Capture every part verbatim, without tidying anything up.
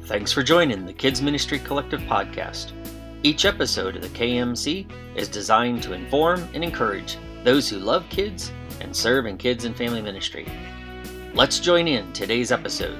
Thanks for joining the Kids Ministry Collective podcast. Each episode of the K M C is designed to inform and encourage those who love kids and serve in kids and family ministry. Let's join in today's episode.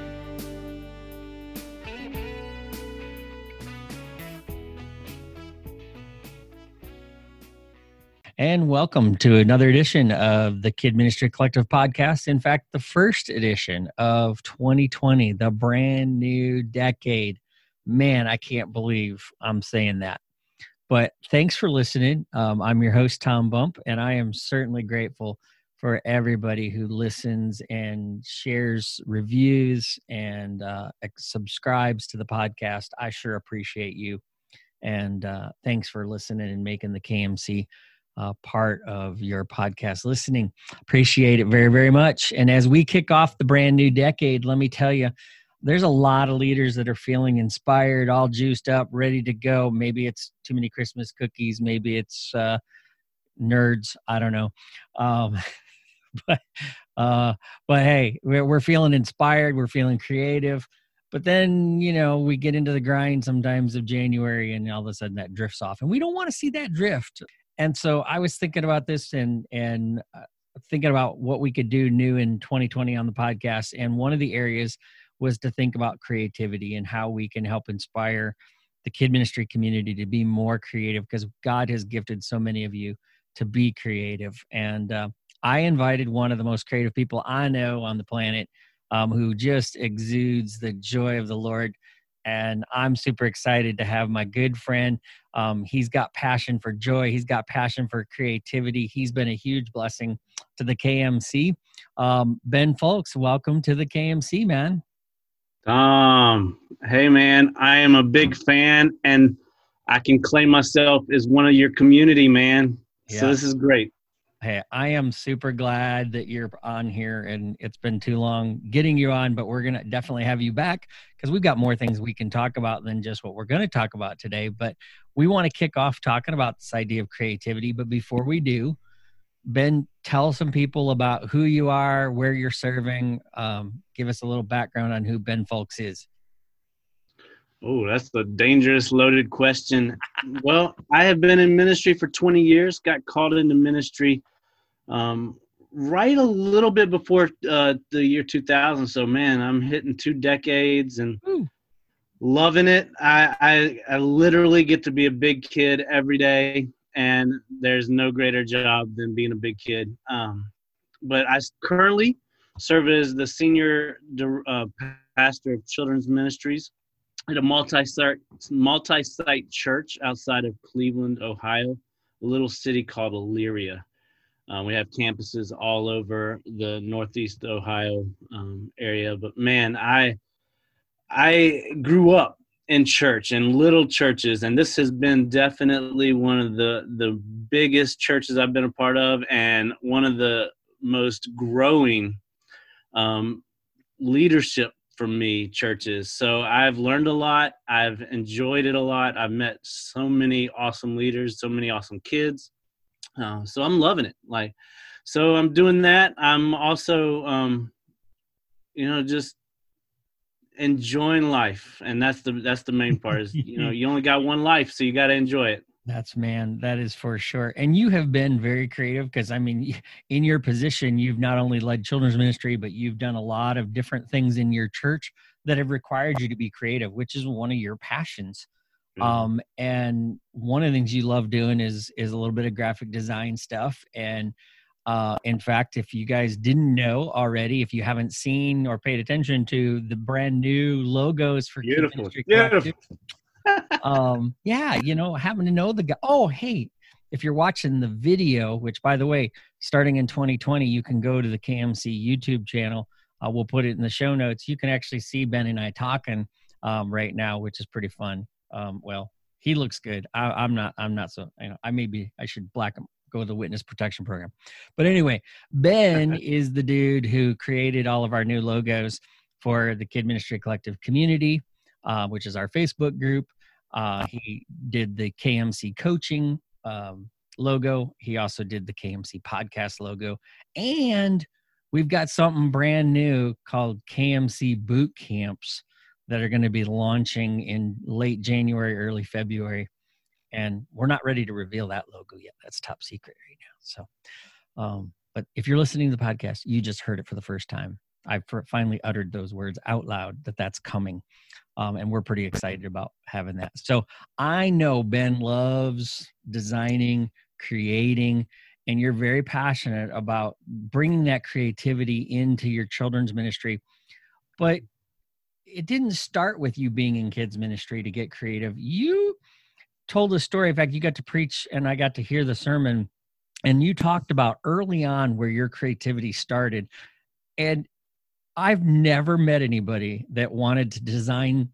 And welcome to another edition of the Kid Ministry Collective podcast. In fact, the first edition of twenty twenty, the brand new decade. Man, I can't believe I'm saying that. But thanks for listening. Um, I'm your host, Tom Bump, and I am certainly grateful for everybody who listens and shares reviews and uh, subscribes to the podcast. I sure appreciate you. And uh, thanks for listening and making the K M C Uh, part of your podcast listening. Appreciate it very, very much. And as we kick off the brand new decade, let me tell you, there's a lot of leaders that are feeling inspired, all juiced up, ready to go. Maybe it's too many Christmas cookies. Maybe it's uh, nerds. I don't know. Um, but, uh, but hey, we're, we're feeling inspired. We're feeling creative. But then, you know, we get into the grind sometimes of January and all of a sudden that drifts off. And we don't want to see that drift. And so I was thinking about this and and uh, thinking about what we could do new in twenty twenty on the podcast. And one of the areas was to think about creativity and how we can help inspire the kid ministry community to be more creative, because God has gifted so many of you to be creative. And uh, I invited one of the most creative people I know on the planet, um, who just exudes the joy of the Lord. And I'm super excited to have my good friend. Um, he's got passion for joy. He's got passion for creativity. He's been a huge blessing to the K M C. Um, Ben Folks, welcome to the K M C, man. Um, hey, man, I am a big fan, and I can claim myself as one of your community, man. Yeah. So this is great. Hey, I am super glad that you're on here, and it's been too long getting you on, but we're going to definitely have you back because we've got more things we can talk about than just what we're going to talk about today. But we want to kick off talking about this idea of creativity. But before we do, Ben, tell some people about who you are, where you're serving. Um, give us a little background on who Ben Folks is. Oh, that's a dangerous, loaded question. Well, I have been in ministry for twenty years, got called into ministry um, right a little bit before uh, the year two thousand. So, man, I'm hitting two decades and Ooh. loving it. I, I I literally get to be a big kid every day, and there's no greater job than being a big kid. Um, but I currently serve as the senior uh, pastor of children's ministries at a multi-site, multi-site church outside of Cleveland, Ohio, a little city called Elyria. Uh, we have campuses all over the Northeast Ohio um, area. But man, I I grew up in church, in little churches, and this has been definitely one of the, the biggest churches I've been a part of, and one of the most growing um, leadership for me churches. So I've learned a lot. I've enjoyed it a lot. I've met so many awesome leaders, so many awesome kids. Uh, so I'm loving it. Like, so I'm doing that. I'm also, um, you know, just enjoying life. And that's the, that's the main part is, you know, you only got one life, so you got to enjoy it. That's, man, that is for sure. And you have been very creative because, I mean, in your position, you've not only led children's ministry, but you've done a lot of different things in your church that have required you to be creative, which is one of your passions. Mm-hmm. Um, and one of the things you love doing is is a little bit of graphic design stuff. And uh, in fact, if you guys didn't know already, if you haven't seen or paid attention to the brand new logos for Beautiful, beautiful. um, yeah, you know, having to know the guy. Oh, hey, if you're watching the video, which by the way, starting in twenty twenty, you can go to the K M C YouTube channel. Uh, we'll put it in the show notes. You can actually see Ben and I talking um, right now, which is pretty fun. Um, well, he looks good. I, I'm not, I'm not so, you know, I maybe I should black him, go with the witness protection program. But anyway, Ben is the dude who created all of our new logos for the Kid Ministry Collective community, uh, which is our Facebook group. Uh, he did the K M C coaching um, logo. He also did the K M C podcast logo. And we've got something brand new called K M C boot camps that are going to be launching in late January, early February. And we're not ready to reveal that logo yet. That's top secret right now. So, um, but if you're listening to the podcast, you just heard it for the first time. I've finally uttered those words out loud that that's coming. Um, and we're pretty excited about having that. So I know Ben loves designing, creating, and you're very passionate about bringing that creativity into your children's ministry. But it didn't start with you being in kids ministry to get creative. You told a story. In fact, you got to preach and I got to hear the sermon, and you talked about early on where your creativity started. And I've never met anybody that wanted to design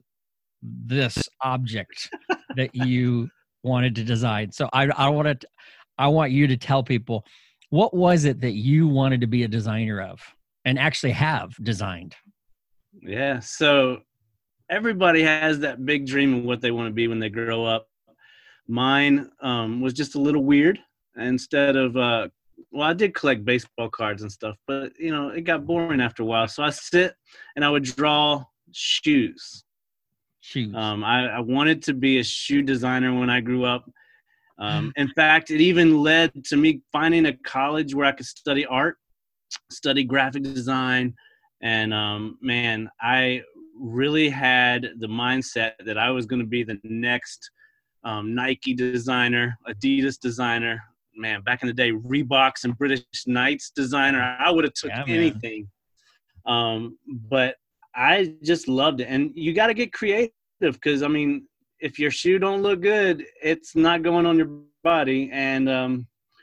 this object that you wanted to design. So I, I want to, I want you to tell people, what was it that you wanted to be a designer of and actually have designed? Yeah. So everybody has that big dream of what they want to be when they grow up. Mine um, was just a little weird. Instead of, uh, well, I did collect baseball cards and stuff, but, you know, it got boring after a while. So I sit and I would draw shoes. Shoes. Um, I, I wanted to be a shoe designer when I grew up. Um, in fact, it even led to me finding a college where I could study art, study graphic design. And, um, man, I really had the mindset that I was going to be the next um, Nike designer, Adidas designer. Man, back in the day, Reeboks and British Knights designer. I would have took yeah, anything. Um, but I just loved it. And you got to get creative because, I mean, if your shoe don't look good, it's not going on your body. And um,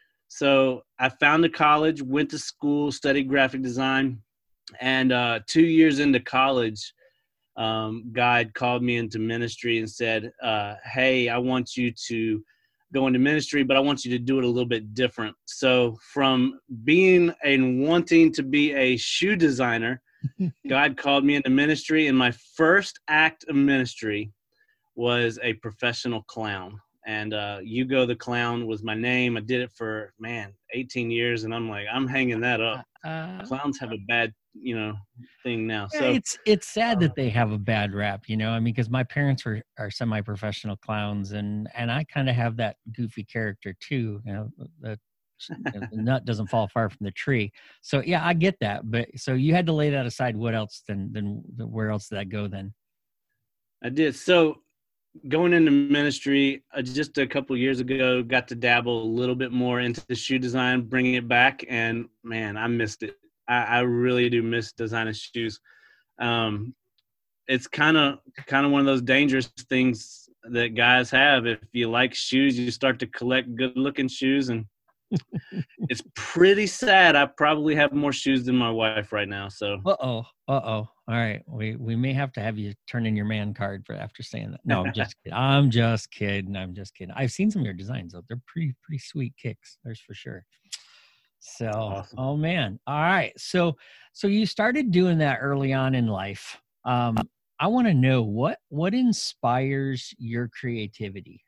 so I found a college, went to school, studied graphic design. And uh, two years into college, um, God called me into ministry and said, uh, hey, I want you to go into ministry, but I want you to do it a little bit different. So from being and wanting to be a shoe designer, God called me into ministry. And my first act of ministry was a professional clown. And uh, Hugo the Clown was my name. I did it for, man, eighteen years. And I'm like, I'm hanging that up. Uh, Clowns have a bad, you know, thing now. Yeah, so it's it's sad uh, that they have a bad rap, you know. I mean, because my parents were are semi-professional clowns, and and I kind of have that goofy character too. You know, the, the nut doesn't fall far from the tree. So yeah, I get that. But so you had to lay that aside. What else? Then then where else did that go then? I did. So going into ministry uh, just a couple of years ago, got to dabble a little bit more into the shoe design, bringing it back, and man, I missed it. I, I really do miss designing shoes. Um, it's kind of kind of one of those dangerous things that guys have. If you like shoes, you start to collect good-looking shoes, and it's pretty sad. I probably have more shoes than my wife right now. So, uh oh, uh oh. All right, we we may have to have you turn in your man card for after saying that. No, I'm just kidding. I'm just kidding. I'm just kidding. I've seen some of your designs though. They're pretty pretty sweet kicks. There's for sure. So, awesome. Oh man. All right. So, so you started doing that early on in life. Um, I want to know what, what inspires your creativity?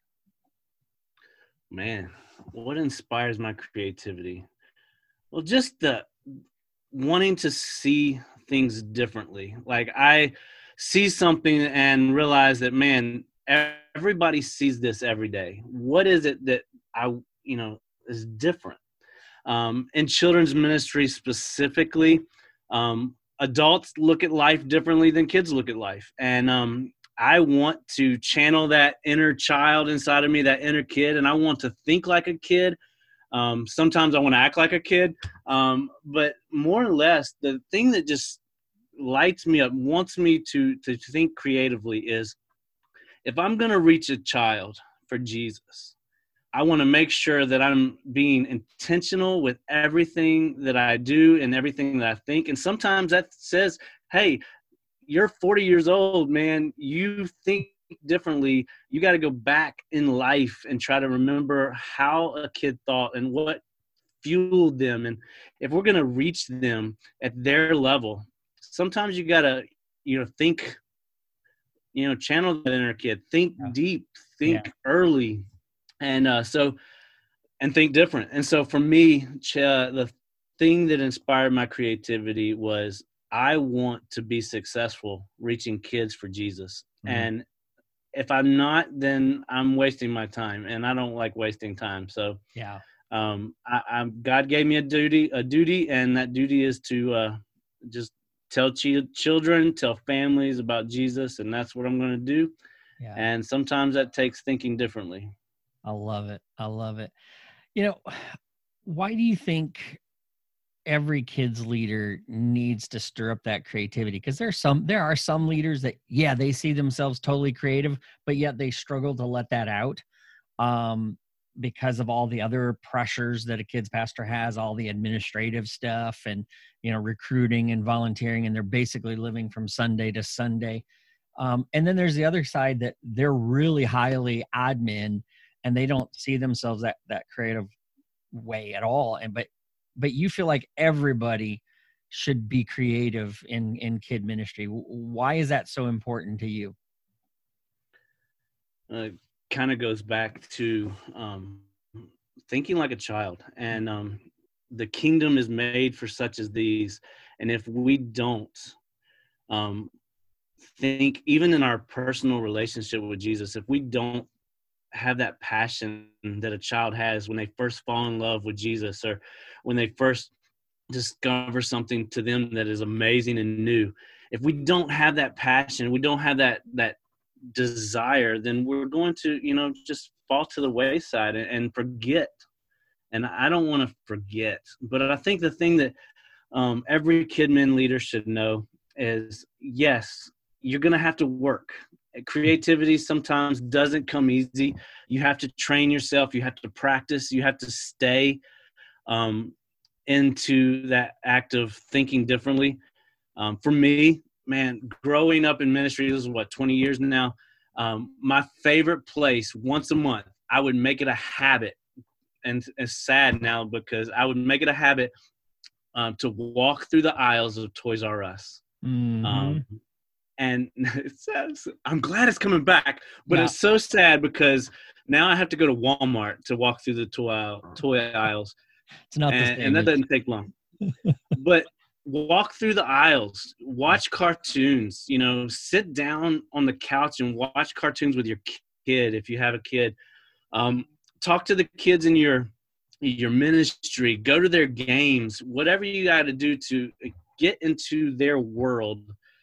Man, what inspires my creativity? Well, just the wanting to see things differently. Like I see something and realize that, man, everybody sees this every day. What is it that I, you know, is different? Um, in children's ministry specifically, um, adults look at life differently than kids look at life. And um, I want to channel that inner child inside of me, that inner kid, and I want to think like a kid. Um, sometimes I want to act like a kid. Um, but more or less, the thing that just lights me up, wants me to, to think creatively is if I'm going to reach a child for Jesus, I want to make sure that I'm being intentional with everything that I do and everything that I think. And sometimes that says, hey, you're forty years old, man. You think differently. You got to go back in life and try to remember how a kid thought and what fueled them. And if we're going to reach them at their level, sometimes you got to, you know, think, you know, channel that inner kid, think yeah. deep, think yeah. early. And uh, so, and think different. And so for me, uh, the thing that inspired my creativity was I want to be successful reaching kids for Jesus. Mm. And if I'm not, then I'm wasting my time, and I don't like wasting time. So Yeah. um, I, I'm, God gave me a duty, a duty, and that duty is to uh, just tell ch- children, tell families about Jesus, and that's what I'm going to do. Yeah. And sometimes that takes thinking differently. I love it. I love it. You know, why do you think every kids leader needs to stir up that creativity? Because there's some, there are some leaders that, yeah, they see themselves totally creative, but yet they struggle to let that out um, because of all the other pressures that a kids pastor has, all the administrative stuff and, you know, recruiting and volunteering, and they're basically living from Sunday to Sunday. Um, and then there's the other side that they're really highly admin and they don't see themselves that, that creative way at all. And, but, but you feel like everybody should be creative in, in kid ministry. Why is that so important to you? Uh, kind of goes back to um, thinking like a child. And um, the kingdom is made for such as these. And if we don't um, think, even in our personal relationship with Jesus, if we don't have that passion that a child has when they first fall in love with Jesus, or when they first discover something to them that is amazing and new, if we don't have that passion, we don't have that that desire, then we're going to, you know, just fall to the wayside and, and forget. And I don't want to forget. But I think the thing that um, every KidMin leader should know is, yes, you're going to have to work. Creativity sometimes doesn't come easy. You have to train yourself. You have to practice. You have to stay um, into that act of thinking differently. Um, for me, man, growing up in ministry, this is what, twenty years now. Um, my favorite place once a month, I would make it a habit. And it's sad now because I would make it a habit um, to walk through the aisles of Toys R Us. Mm-hmm. Um, and it's sad. I'm glad it's coming back, but Yeah. It's so sad because now I have to go to Walmart to walk through the toy, toy aisles. It's not and, the same. And that doesn't take long. But walk through the aisles, watch cartoons, you know, sit down on the couch and watch cartoons with your kid if you have a kid. Um, talk to the kids in your your ministry, go to their games, whatever you got to do to get into their world.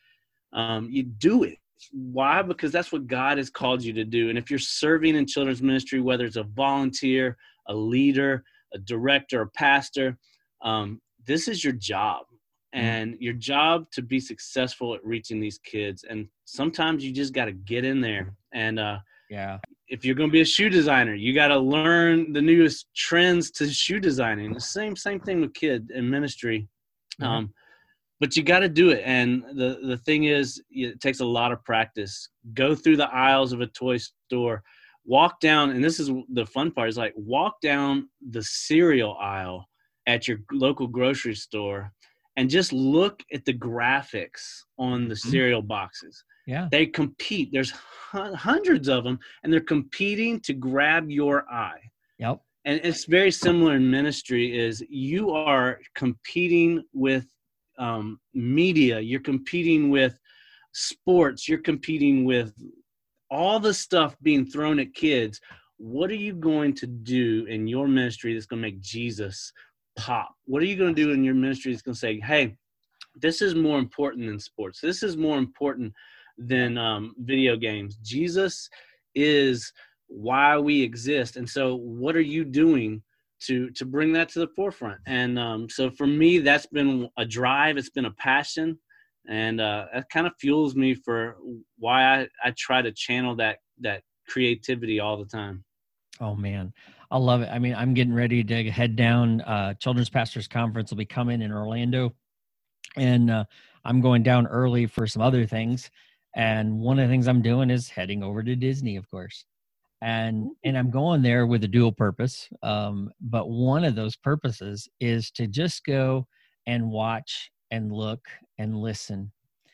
Um, you do it. Why? Because that's what God has called you to do. And if you're serving in children's ministry, whether it's a volunteer, a leader, a director, a pastor, um, this is your job. And your job to be successful at reaching these kids. And sometimes you just got to get in there. And uh, yeah, if you're going to be a shoe designer, you got to learn the newest trends to shoe designing. The same same thing with kid and ministry. Mm-hmm. Um, but you got to do it. And the, the thing is, it takes a lot of practice. Go through the aisles of a toy store. Walk down, and this is the fun part, is like walk down the cereal aisle at your local grocery store and just look at the graphics on the cereal boxes. Yeah. They compete. There's hundreds of them, and they're competing to grab your eye. Yep. And it's very similar in ministry is you are competing with um, media. You're competing with sports. You're competing with all the stuff being thrown at kids. What are you going to do in your ministry that's going to make Jesus pop? What are you going to do in your ministry that's going to say, hey, this is more important than sports. This is more important than um, video games. Jesus is why we exist. And so what are you doing to to bring that to the forefront? And um, so for me, that's been a drive. It's been a passion. And uh, that kind of fuels me for why I, I try to channel that that creativity all the time. Oh, man. I love it. I mean, I'm getting ready to head down. Uh, Children's Pastors Conference will be coming in Orlando. And uh, I'm going down early for some other things. And one of the things I'm doing is heading over to Disney, of course. And and I'm going there with a dual purpose. Um, but one of those purposes is to just go and watch and look and listen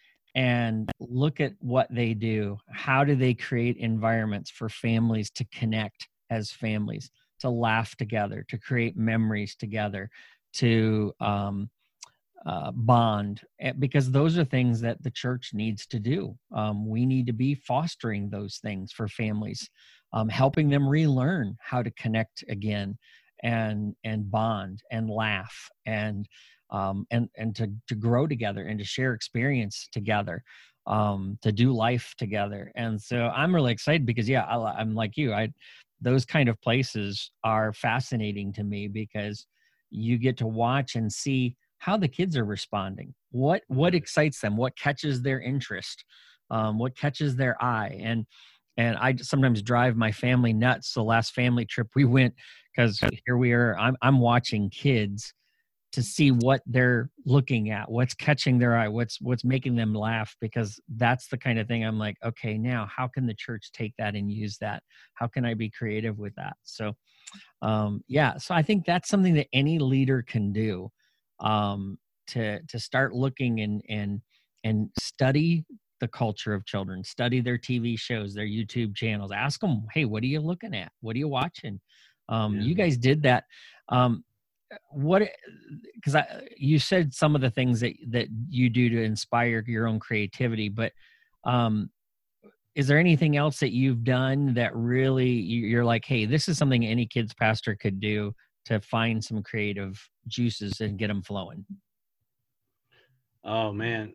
and look at what they do. How do they create environments for families to connect as families, to laugh together, to create memories together, to um, uh, bond, eh, because those are things that the church needs to do. Um, we need to be fostering those things for families, um, helping them relearn how to connect again, and and bond and laugh, and um, and and to to grow together and to share experience together, um, to do life together. And so I'm really excited because yeah, I, I'm like you. I those kind of places are fascinating to me because you get to watch and see how the kids are responding, what what excites them, what catches their interest, um, what catches their eye. and and I sometimes drive my family nuts. The last family trip we went, because here we are, I'm I'm watching kids to see what they're looking at, what's catching their eye, what's what's making them laugh, because that's the kind of thing I'm like, okay, now how can the church take that and use that? How can I be creative with that? So um, yeah, so I think that's something that any leader can do, um, to to start looking and and and study the culture of children, study their T V shows, their YouTube channels. Ask them, hey, what are you looking at? What are you watching? Um, Yeah. You guys did that. Um, what? Because I you said some of the things that that you do to inspire your own creativity, but um, is there anything else that you've done that really you- you're like, hey, this is something any kids pastor could do to find some creative juices and get them flowing? Oh man,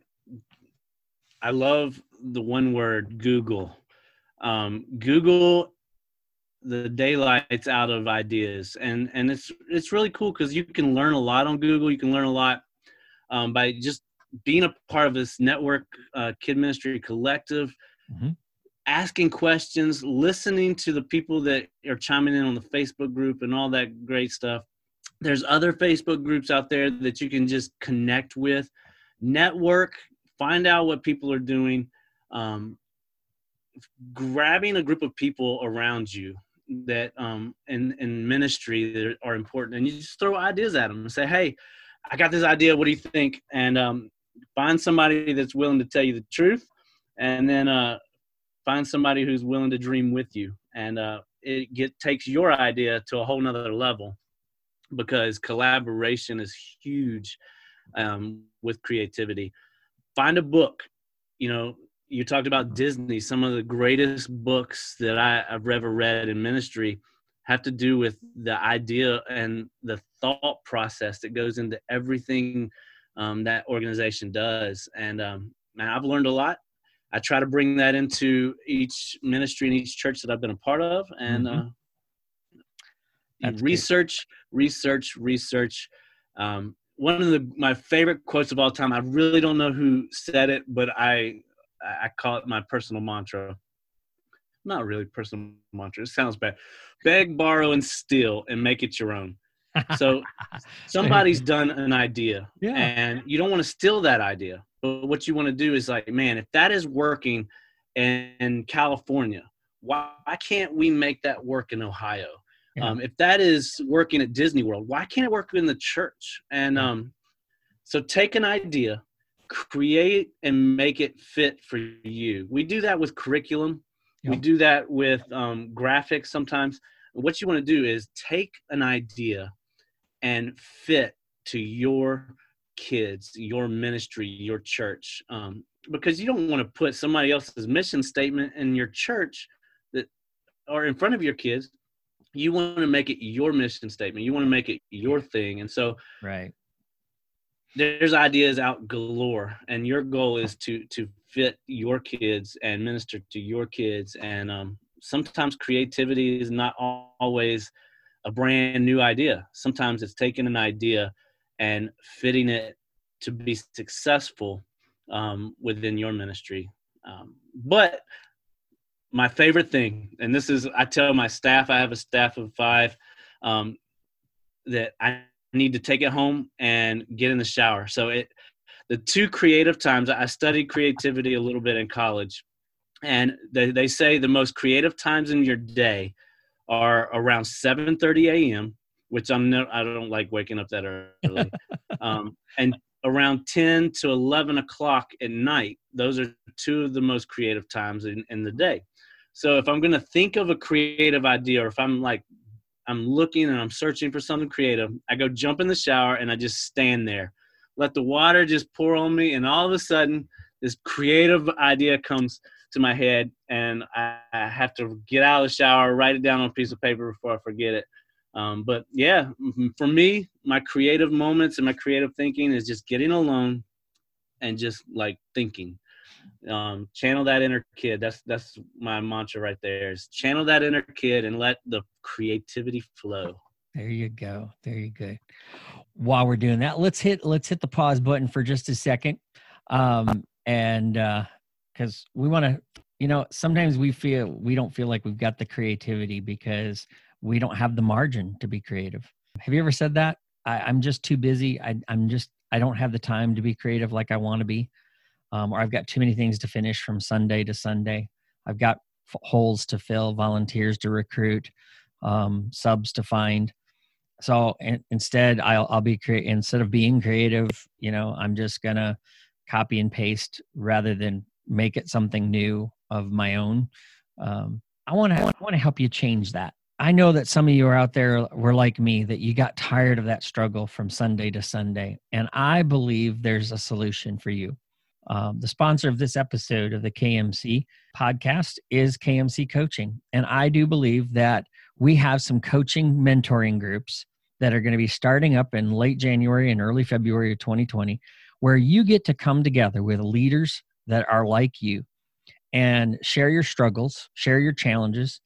I love the one word Google. Um, Google the daylights out of ideas, and and it's it's really cool because you can learn a lot on Google. You can learn a lot um, by just being a part of this network, uh, Kid Ministry Collective, Mm-hmm. asking questions, listening to the people that are chiming in on the Facebook group and all that great stuff. There's other Facebook groups out there that you can just connect with, network, find out what people are doing, um, grabbing a group of people around you that um, in, in ministry that are important. And you just throw ideas at them and say, hey, I got this idea. What do you think? And um, find somebody that's willing to tell you the truth. And then uh, find somebody who's willing to dream with you. And uh, it get, takes your idea to a whole nother level, because collaboration is huge um, with creativity. Find a book. You know, you talked about Disney. Some of the greatest books that I, I've ever read in ministry have to do with the idea and the thought process that goes into everything um, that organization does. And um, man, I've learned a lot. I try to bring that into each ministry and each church that I've been a part of. And Mm-hmm. uh, That's research, good. research, research. Um, one of the, my favorite quotes of all time, I really don't know who said it, but I, I call it my personal mantra. Not really personal mantra. It sounds bad. Beg, borrow, and steal, and make it your own. So somebody's done an idea, yeah. and you don't want to steal that idea. But what you want to do is like, man, if that is working in, in California, why, why can't we make that work in Ohio? Yeah. Um, if that is working at Disney World, why can't it work in the church? And yeah. um, so take an idea, create and make it fit for you. We do that with curriculum. Yep. We do that with um, graphics sometimes. What you want to do is take an idea and fit to your kids, your ministry, your church, um, because you don't want to put somebody else's mission statement in your church that, or in front of your kids. You want to make it your mission statement. You want to make it your thing. And so right. there's ideas out galore, and your goal is to to fit your kids and minister to your kids. And um, sometimes creativity is not always a brand new idea. Sometimes it's taking an idea and fitting it to be successful um, within your ministry. Um, but my favorite thing, and this is, I tell my staff, I have a staff of five, um, that I need to take it home and get in the shower. So it, the two creative times, I studied creativity a little bit in college, and they, they say the most creative times in your day are around seven thirty a.m., which I'm no, I don't like waking up that early, um, and around ten to eleven o'clock at night. Those are two of the most creative times in, in the day. So if I'm going to think of a creative idea, or if I'm like, I'm looking and I'm searching for something creative, I go jump in the shower and I just stand there let the water just pour on me. And all of a sudden, this creative idea comes to my head, and I, I have to get out of the shower, write it down on a piece of paper before I forget it. Um, but yeah, for me, my creative moments and my creative thinking is just getting alone and just like thinking. Um, channel that inner kid. That's that's my mantra right there, is channel that inner kid and let the creativity flow. There you go. There you go. While we're doing that, let's hit let's hit the pause button for just a second. Um, and uh, because we want to, you know, sometimes we feel we don't feel like we've got the creativity because we don't have the margin to be creative. Have you ever said that? I, I'm just too busy. I, I'm just I don't have the time to be creative like I want to be. Um, or I've got too many things to finish from Sunday to Sunday. I've got f- holes to fill, volunteers to recruit, um, subs to find. So in, instead, I'll I'll be creative. Instead of being creative, you know, I'm just gonna copy and paste rather than make it something new of my own. Um, I want to want to help you change that. I know that some of you are out there were like me, that you got tired of that struggle from Sunday to Sunday, and I believe there's a solution for you. Um, the sponsor of this episode of the K M C podcast is K M C Coaching. And I do believe that we have some coaching mentoring groups that are going to be starting up in late January and early February of twenty twenty, where you get to come together with leaders that are like you and share your struggles, share your challenges,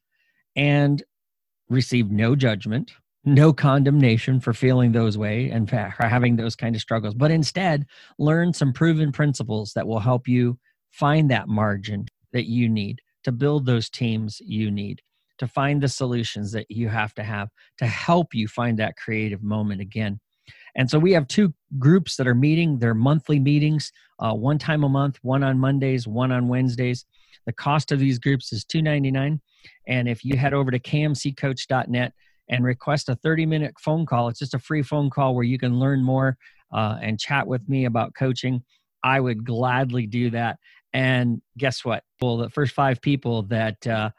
and receive no judgment, no condemnation for feeling those way and for having those kind of struggles, but instead learn some proven principles that will help you find that margin that you need to build those teams you need, to find the solutions that you have to have to help you find that creative moment again. And so we have two groups that are meeting. They're monthly meetings, uh, one time a month, one on Mondays, one on Wednesdays. The cost of these groups is two dollars and ninety-nine cents. And if you head over to k m c coach dot net and request a thirty minute phone call, it's just a free phone call where you can learn more uh, and chat with me about coaching. I would gladly do that. And guess what? Well, the first five people that uh,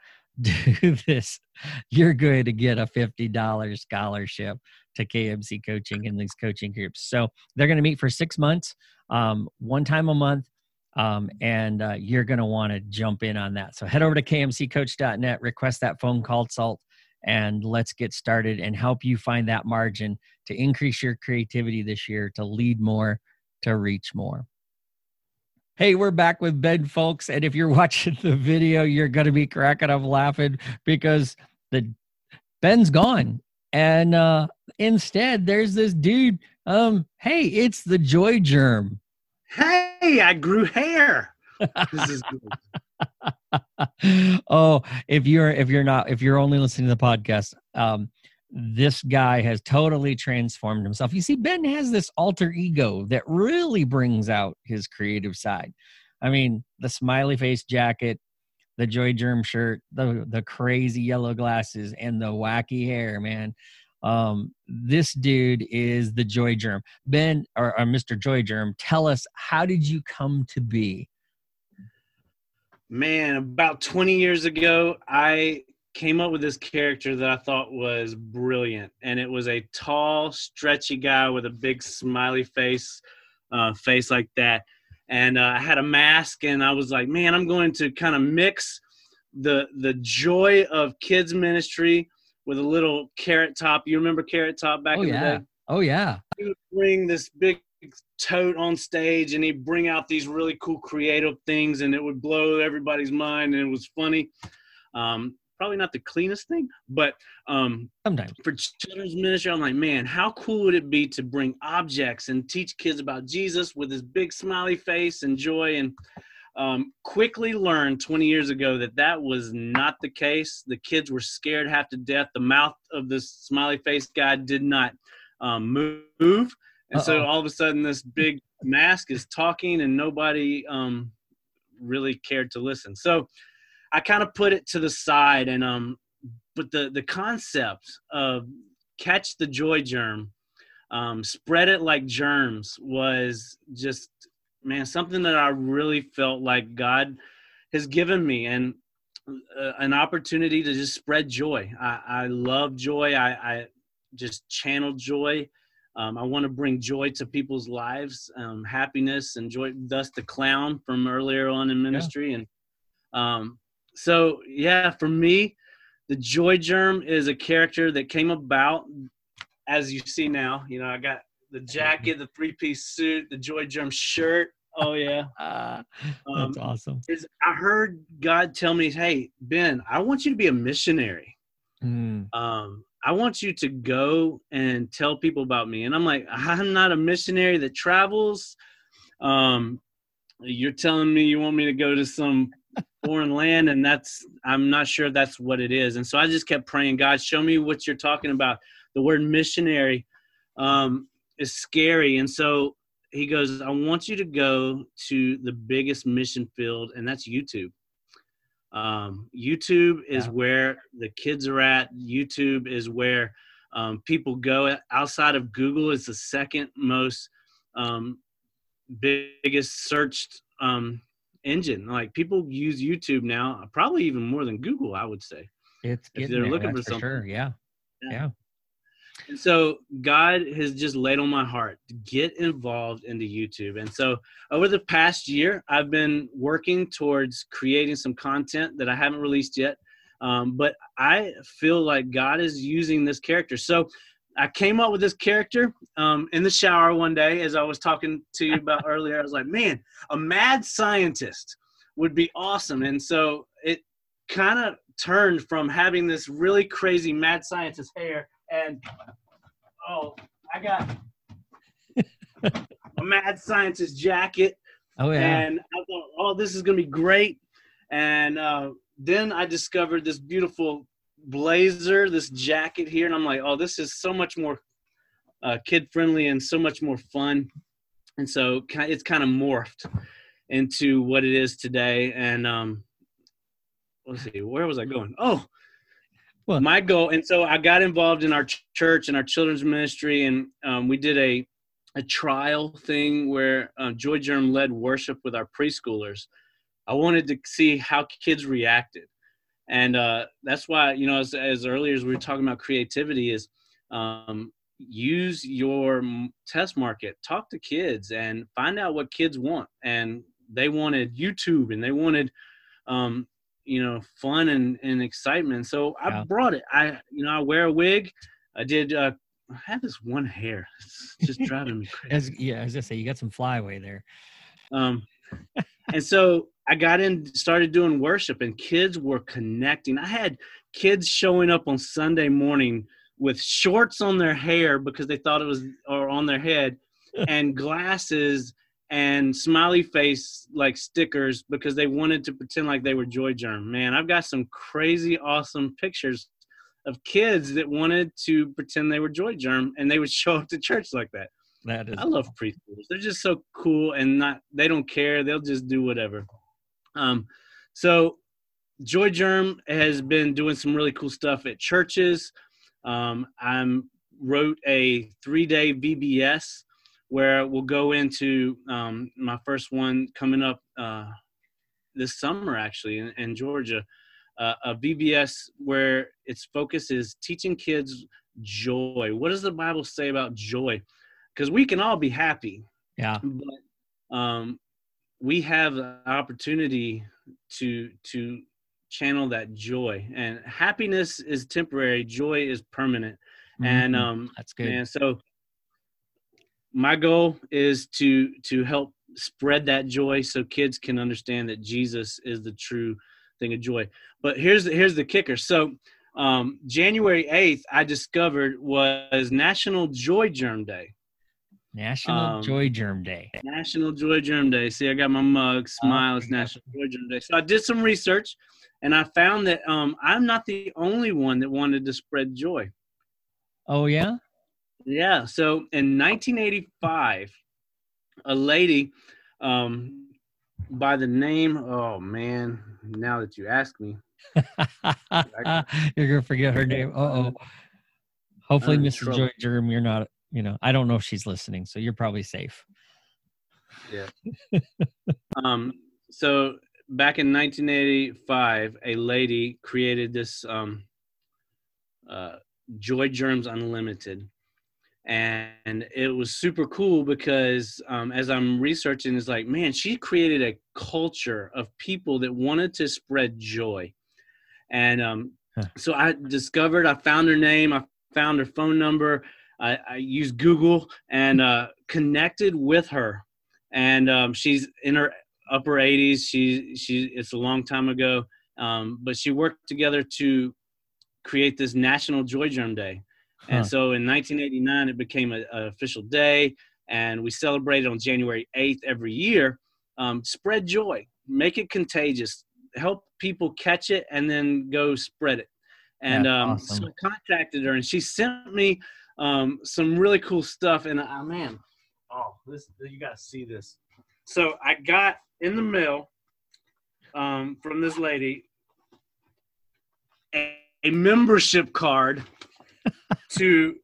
do this, you're going to get a fifty dollars scholarship to K M C Coaching in these coaching groups. So they're going to meet for six months, um, one time a month. Um, and uh, you're going to want to jump in on that. So head over to k m c coach dot net, request that phone consult, and let's get started and help you find that margin to increase your creativity this year, to lead more, to reach more. Hey, we're back with Ben, folks. And if you're watching the video, you're going to be cracking up laughing because the Ben's gone. And uh, instead, there's this dude. Um, hey, it's the Joy Germ. Hey, I grew hair. This is good. Oh, if you're if you're not if you're only listening to the podcast, um, this guy has totally transformed himself. You see, Ben has this alter ego that really brings out his creative side. I mean, the smiley face jacket, the Joy Germ shirt, the the crazy yellow glasses, and the wacky hair, man. Um, this dude is the Joy Germ. Ben, or, or Mister Joy Germ, tell us, how did you come to be? Man, about twenty years ago, I came up with this character that I thought was brilliant. And it was a tall, stretchy guy with a big smiley face, uh, face like that. And uh, I had a mask, and I was like, man, I'm going to kind of mix the the joy of kids ministry with a little Carrot Top. You remember Carrot Top back oh, in yeah. the day? Oh, yeah. He would bring this big tote on stage, and he'd bring out these really cool creative things, and it would blow everybody's mind, and it was funny. Um, probably not the cleanest thing, but um, sometimes for children's ministry, I'm like, man, how cool would it be to bring objects and teach kids about Jesus with his big smiley face and joy? And Um, quickly learned twenty years ago that that was not the case. The kids were scared half to death. The mouth of this smiley face guy did not um, move. And Uh-oh. So all of a sudden this big mask is talking, and nobody um, really cared to listen. So I kind of put it to the side, and um, but the, the concept of catch the joy germ, um, spread it like germs was just, man, something that I really felt like God has given me, and uh, an opportunity to just spread joy. I, I love joy. I, I just channel joy Um, I want to bring joy to people's lives, um, happiness and joy. Thus, the clown from earlier on in ministry, yeah. and um, so yeah, for me, the Joy Germ is a character that came about, as you see now. You know, I got the jacket, the three-piece suit, the Joy Germ shirt. Oh yeah, uh, that's um, awesome. Is I heard God tell me, "Hey, Ben, I want you to be a missionary. Mm. Um, I want you to go and tell people about me." And I'm like, "I'm not a missionary that travels. Um, you're telling me you want me to go to some foreign land, and that's I'm not sure that's what it is." And so I just kept praying, "God, show me what you're talking about." The word missionary um, is scary, and so He goes, "I want you to go to the biggest mission field, and that's YouTube." Um, YouTube is yeah. where the kids are at. YouTube is where um, people go. Outside of Google, it's the second most um, biggest searched um, engine. Like, people use YouTube now, probably even more than Google, I would say. It's if they're there, looking for something. For sure. Yeah. yeah. Yeah. And so God has just laid on my heart to get involved into YouTube. And so over the past year, I've been working towards creating some content that I haven't released yet. Um, but I feel like God is using this character. So I came up with this character um, in the shower one day, as I was talking to you about earlier. I was like, man, a mad scientist would be awesome. And so it kind of turned from having this really crazy mad scientist hair and, oh, I got a mad scientist jacket. Oh, yeah. And I thought, oh, this is going to be great. And uh, then I discovered this beautiful blazer, this jacket here. And I'm like, oh, this is so much more uh, kid-friendly and so much more fun. And so it's kind of morphed into what it is today. And um, let's see, where was I going? Oh, Well, my goal, and so I got involved in our ch- church and our children's ministry, and um, we did a a trial thing where uh, Joy Germ led worship with our preschoolers. I wanted to see how kids reacted, and uh, that's why, you know, as, as earlier as we were talking about creativity, is um, use your test market, talk to kids, and find out what kids want. And they wanted YouTube, and they wanted um, you know, fun and, and excitement. So I yeah. brought it. I, you know, I wear a wig. I did, uh, I have this one hair. It's just driving me crazy. As, yeah, I was gonna say, you got some flyaway there. Um, and so I got in, started doing worship, and kids were connecting. I had kids showing up on Sunday morning with shorts on their hair because they thought it was, or on their head, and glasses and smiley face like stickers because they wanted to pretend like they were Joy Germ. Man, I've got some crazy awesome pictures of kids that wanted to pretend they were Joy Germ, and they would show up to church like that. That is I love preschoolers. They're just so cool, and not they don't care. They'll just do whatever. Um, so Joy Germ has been doing some really cool stuff at churches. Um, I wrote a three-day V B S where we'll go into um, my first one coming up uh, this summer, actually, in, in Georgia, uh, a V B S where its focus is teaching kids joy. What does the Bible say about joy? Because we can all be happy. Yeah. But um, we have the opportunity to to channel that joy. And happiness is temporary. Joy is permanent. Mm-hmm. And um, that's good. And so my goal is to to help spread that joy so kids can understand that Jesus is the true thing of joy. But here's the, here's the kicker. So um, January eighth, I discovered was National Joy Germ Day. National um, Joy Germ Day. National Joy Germ Day. See, I got my mug. Smile. Oh, it's National Joy Germ Day. So I did some research, and I found that um, I'm not the only one that wanted to spread joy. Oh, yeah? Yeah. So in nineteen eighty-five, a lady um, by the name, oh, man, now that you ask me. You're going to forget her name. Uh-oh. Hopefully, Missus Joy Germ, you're not, you know, I don't know if she's listening, so you're probably safe. Yeah. um. So back in nineteen eighty-five, a lady created this um, uh, Joy Germs Unlimited. And it was super cool because um, as I'm researching, it's like, man, she created a culture of people that wanted to spread joy. And um, Huh. so I discovered, I found her name, I found her phone number, I, I used Google and uh, connected with her. And um, she's in her upper eighties. She, she, it's a long time ago, um, but she worked together to create this National Joy Germ Day. Huh. And so in nineteen eighty-nine, it became an official day, and we celebrate it on January eighth every year. Um, spread joy, make it contagious, help people catch it, and then go spread it. And That's um, awesome. so I contacted her, and she sent me um, some really cool stuff. And uh, man, oh, this you got to see this. So I got in the mail um, from this lady a, a membership card to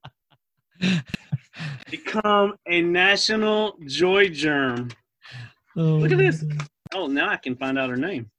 become a National Joy Germ. Oh, Look at this. Oh, now I can find out her name.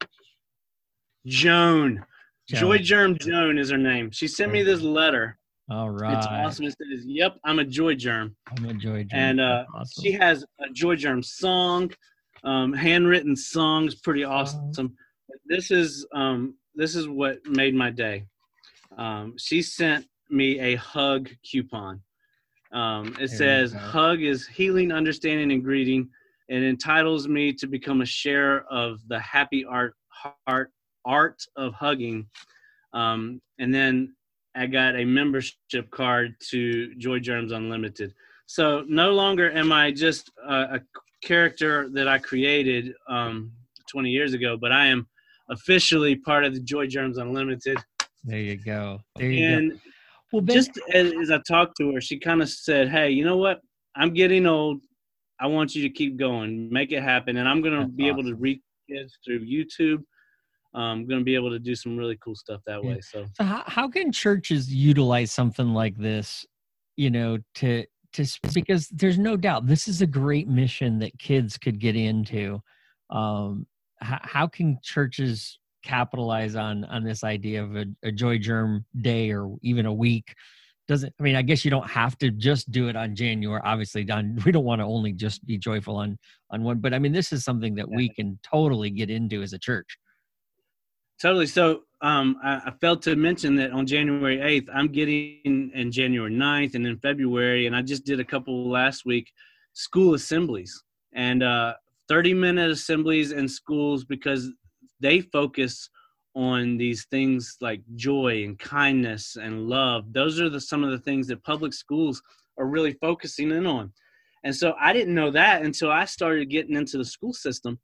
Joan. Joan. Joy Germ Joan is her name. She sent me this letter. All right. It's awesome. It says, yep, I'm a Joy Germ. I'm a Joy Germ. And uh, awesome. she has a Joy Germ song, um, handwritten songs, pretty awesome. Uh-huh. This is um, this is what made my day. Um, she sent me a hug coupon. Um, it there says, hug is healing, understanding, and greeting. It entitles me to become a share of the happy art, art, art of hugging. Um, and then I got a membership card to Joy Germs Unlimited. So no longer am I just a, a character that I created um, twenty years ago, but I am officially part of the Joy Germs Unlimited. There you go. There you and go. Well, Ben, just as, as I talked to her, she kind of said, hey, you know what? I'm getting old. I want you to keep going, make it happen. And I'm going to be awesome. able to reach kids through YouTube. I'm going to be able to do some really cool stuff that yeah. way. So, so how, how can churches utilize something like this, you know, to, to, because there's no doubt this is a great mission that kids could get into. Um, how, how can churches capitalize on on this idea of a, a Joy Germ Day or even a week? Doesn't I mean I guess you don't have to just do it on January. Obviously, on we don't want to only just be joyful on on one, but I mean this is something that yeah. we can totally get into as a church. Totally. So um, I, I failed to mention that on January eighth, I'm getting in January ninth and in February, and I just did a couple last week, school assemblies and uh, thirty minute assemblies in schools because they focus on these things like joy and kindness and love. Those are the, some of the things that public schools are really focusing in on. And so I didn't know that until I started getting into the school system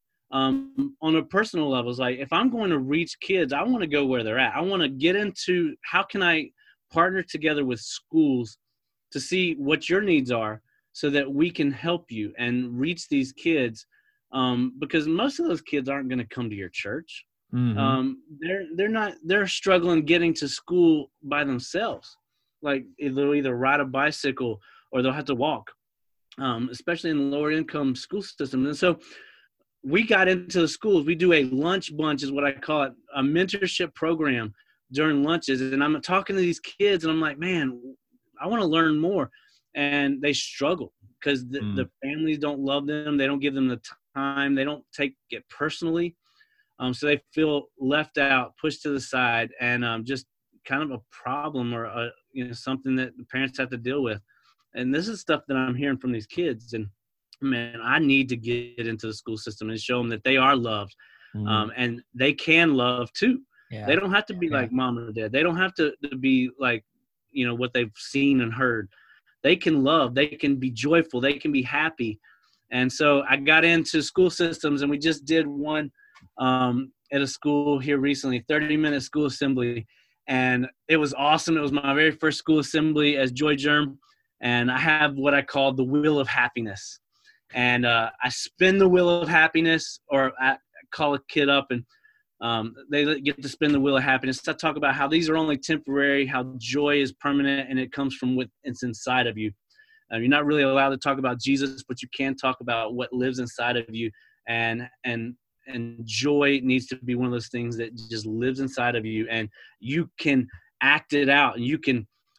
um, on a personal level. It's like, if I'm going to reach kids, I want to go where they're at. I want to get into how can I partner together with schools to see what your needs are so that we can help you and reach these kids. Um, because most of those kids aren't going to come to your church. Mm-hmm. Um, they're they're not they're struggling getting to school by themselves. Like they'll either ride a bicycle or they'll have to walk, um, especially in the lower income school system. And so we got into the schools. We do a lunch bunch, is what I call it, a mentorship program during lunches. And I'm talking to these kids, and I'm like, man, I want to learn more. And they struggle because the, mm. the families don't love them. They don't give them the time. They don't take it personally. Um, so they feel left out, pushed to the side, and um, just kind of a problem or a, you know, something that the parents have to deal with. And this is stuff that I'm hearing from these kids. And man, I need to get into the school system and show them that they are loved, mm-hmm. um, and they can love too. Yeah. They don't have to be yeah. like mom or dad. They don't have to, to be like, you know, what they've seen and heard. They can love. They can be joyful. They can be happy. And so I got into school systems, and we just did one um, at a school here recently, thirty minute school assembly. And it was awesome. It was my very first school assembly as Joy Germ. And I have what I call the wheel of happiness. And uh, I spin the wheel of happiness, or I call a kid up and um, they get to spin the wheel of happiness. I talk about how these are only temporary, how joy is permanent, and it comes from what it's inside of you. Uh, you're not really allowed to talk about Jesus, but you can talk about what lives inside of you. And, and, and joy needs to be one of those things that just lives inside of you, and you can act it out, and you can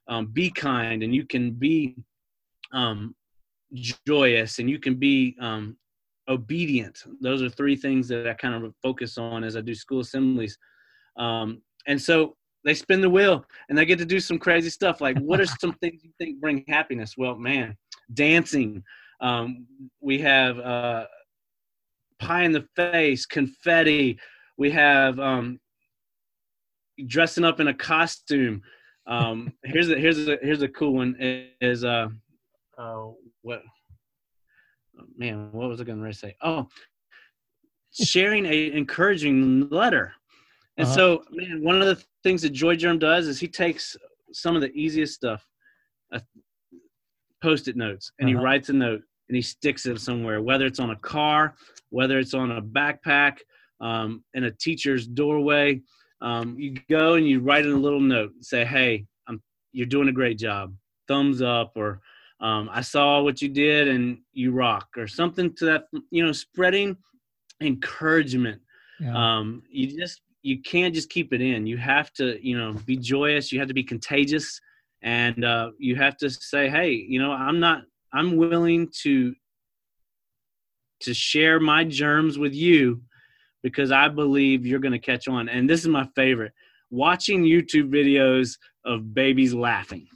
um, be kind, and you can be um, joyous, and you can be um, obedient. Those are three things that I kind of focus on as I do school assemblies. Um, and so they spin the wheel and they get to do some crazy stuff. Like, what are some things you think bring happiness? Well, man, dancing. Um, we have uh, pie in the face, confetti. We have um, dressing up in a costume. Um, here's a here's a here's a cool one. Is uh, uh what? Man, what was I going to say? Oh, sharing a encouraging letter. And uh-huh. so, man, one of the things that Joy Germ does is he takes some of the easiest stuff, uh, Post-it notes, and uh-huh. he writes a note and he sticks it somewhere, whether it's on a car, whether it's on a backpack, um, in a teacher's doorway. Um, you go and you write in a little note and say, hey, I'm, you're doing a great job. Thumbs up, or um, I saw what you did and you rock, or something to that, you know, spreading encouragement. Yeah. Um, you just, you can't just keep it in. You have to, you know, be joyous. You have to be contagious, and uh, you have to say, hey, you know, I'm not, I'm willing to, to share my germs with you because I believe you're going to catch on. And this is my favorite, watching YouTube videos of babies laughing.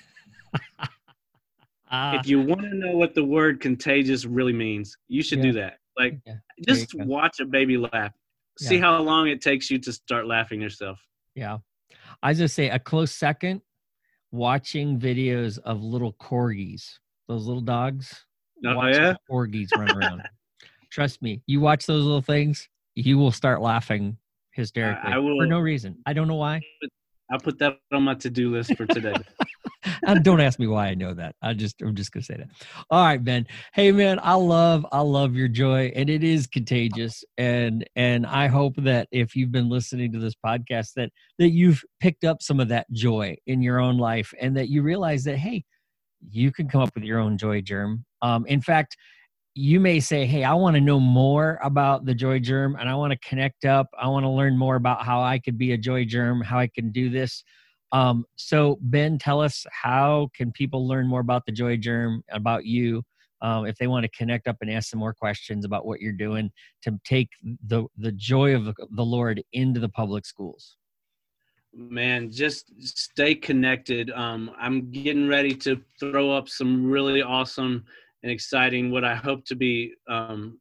uh, if you want to know what the word contagious really means, you should yeah. do that. Like, yeah. just watch a baby laugh. See yeah. how long it takes you to start laughing yourself. Yeah. I just say a close second, watching videos of little corgis, those little dogs. Oh, yeah? Corgis run around. Trust me, you watch those little things, you will start laughing hysterically I, I will, for no reason. I don't know why. I'll put that on my to-do list for today. Don't ask me why I know that. I just, I'm just gonna say that. All right, Ben. Hey, man, I love, I love your joy, and it is contagious. And and I hope that if you've been listening to this podcast, that that you've picked up some of that joy in your own life, and that you realize that, hey, you can come up with your own joy germ. Um, in fact, you may say, hey, I want to know more about the joy germ, and I want to connect up. I want to learn more about how I could be a joy germ, how I can do this. Um, so Ben, tell us, how can people learn more about the Joy Germ, about you, um, if they want to connect up and ask some more questions about what you're doing to take the, the joy of the Lord into the public schools? Man, just stay connected. Um, I'm getting ready to throw up some really awesome and exciting, what I hope to be um,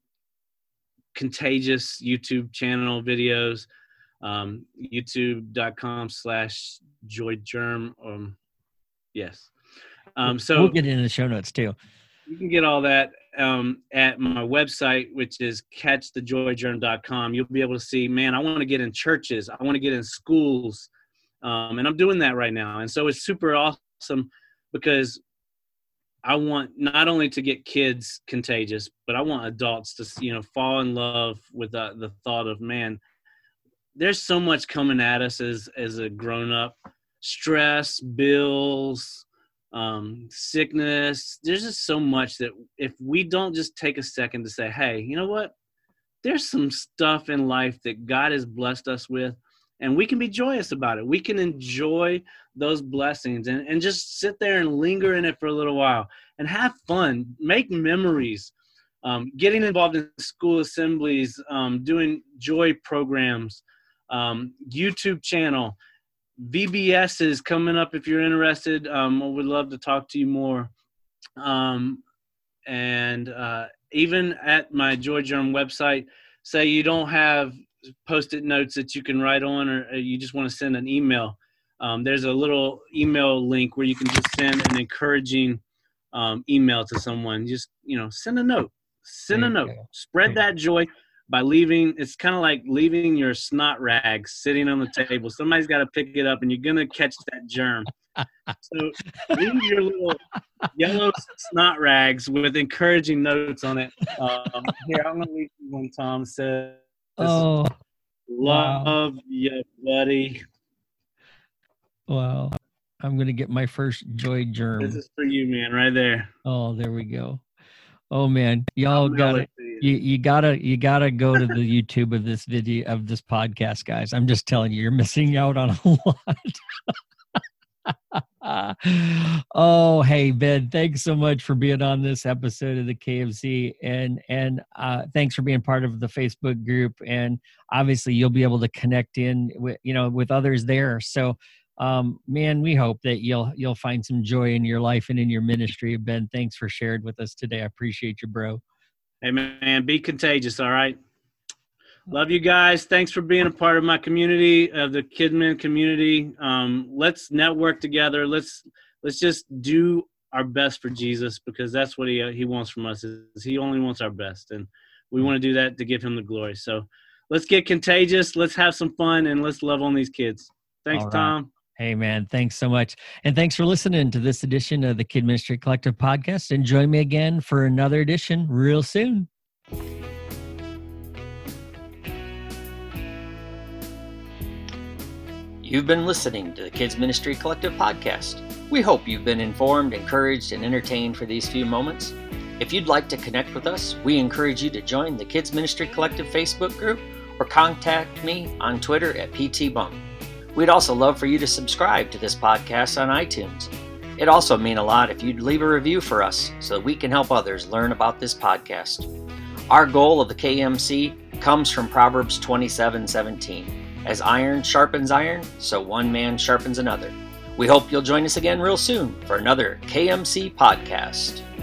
contagious YouTube channel videos. Um, youtube.com slash joy germ. Um, yes. Um, so we'll get it in the show notes too. You can get all that um, at my website, which is catch the joy germ dot com. You'll be able to see, man, I want to get in churches. I want to get in schools. Um, and I'm doing that right now. And so it's super awesome because I want not only to get kids contagious, but I want adults to, you know, fall in love with the, the thought of, man, there's so much coming at us as, as a grown-up. Stress, bills, um, sickness. There's just so much that if we don't just take a second to say, hey, you know what? There's some stuff in life that God has blessed us with, and we can be joyous about it. We can enjoy those blessings and, and just sit there and linger in it for a little while and have fun, make memories, um, getting involved in school assemblies, um, doing joy programs, um, YouTube channel, V B S is coming up if you're interested. Um, I would love to talk to you more. Um, and uh, even at my Joy Germ website, say you don't have Post-it notes that you can write on, or you just want to send an email. Um, there's a little email link where you can just send an encouraging um, email to someone. Just, you know, send a note, send a note, spread that joy by leaving. It's kind of like leaving your snot rags sitting on the table. Somebody's got to pick it up and you're going to catch that germ. So leave your little yellow snot rags with encouraging notes on it. Um, here, I'm going to leave you one. Tom says, oh, love wow. you, buddy. Wow. I'm going to get my first joy germ. This is for you, man, right there. Oh, there we go. Oh man, y'all gotta, you, you gotta, you gotta go to the YouTube of this video, of this podcast, guys. I'm just telling you, you're missing out on a lot. Oh, hey, Ben, thanks so much for being on this episode of the K M C. And, and uh, thanks for being part of the Facebook group. And obviously you'll be able to connect in with, you know, with others there. So, um, man, we hope that you'll, you'll find some joy in your life and in your ministry. Ben, thanks for sharing with us today. I appreciate you, bro. Hey, man, be contagious. All right. Love you guys. Thanks for being a part of my community, of the Kidmin community. Um, let's network together. Let's let's just do our best for Jesus, because that's what he uh, he wants from us. Is he only wants our best, and we want to do that to give him the glory. So let's get contagious. Let's have some fun, and let's love on these kids. Thanks, right. Tom. Hey, man, thanks so much. And thanks for listening to this edition of the Kid Ministry Collective podcast. And join me again for another edition real soon. You've been listening to the Kids Ministry Collective podcast. We hope you've been informed, encouraged, and entertained for these few moments. If you'd like to connect with us, we encourage you to join the Kids Ministry Collective Facebook group or contact me on Twitter at P T Bum. We'd also love for you to subscribe to this podcast on iTunes. It'd also mean a lot if you'd leave a review for us so that we can help others learn about this podcast. Our goal of the K M C comes from Proverbs twenty-seven seventeen. As iron sharpens iron, so one man sharpens another. We hope you'll join us again real soon for another K M C podcast.